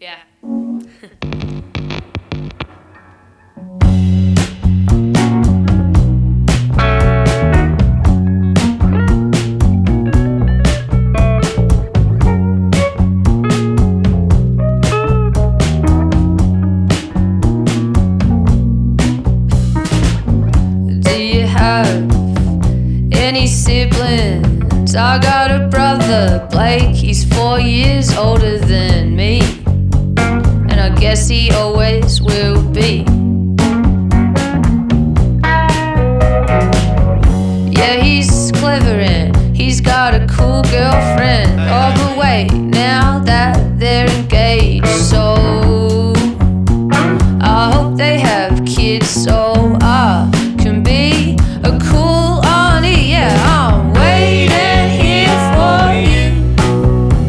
Yeah. Do you have any siblings? I got a brother, Blake, he's 4 years older than me, and I guess he always will be. Yeah, he's clever and he's got a cool girlfriend. Oh, but wait, now that they're